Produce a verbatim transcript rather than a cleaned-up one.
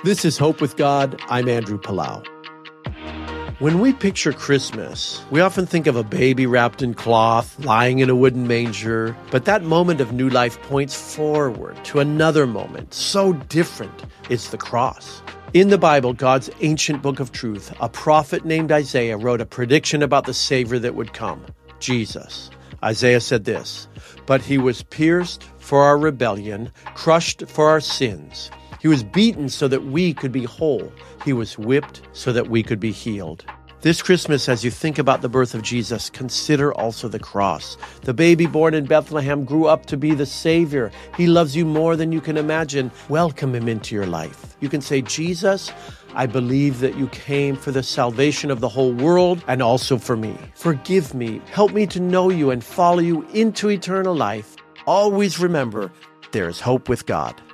This is Hope with God. I'm Andrew Palau. When we picture Christmas, we often think of a baby wrapped in cloth, lying in a wooden manger. But that moment of new life points forward to another moment, so different. It's the cross. In the Bible, God's ancient book of truth, a prophet named Isaiah wrote a prediction about the Savior that would come, Jesus. Isaiah said this, "But he was pierced for our rebellion, crushed for our sins. He was beaten so that we could be whole. He was whipped so that we could be healed." This Christmas, as you think about the birth of Jesus, consider also the cross. The baby born in Bethlehem grew up to be the Savior. He loves you more than you can imagine. Welcome him into your life. You can say, "Jesus, I believe that you came for the salvation of the whole world and also for me. Forgive me. Help me to know you and follow you into eternal life. Always remember, there is hope with God."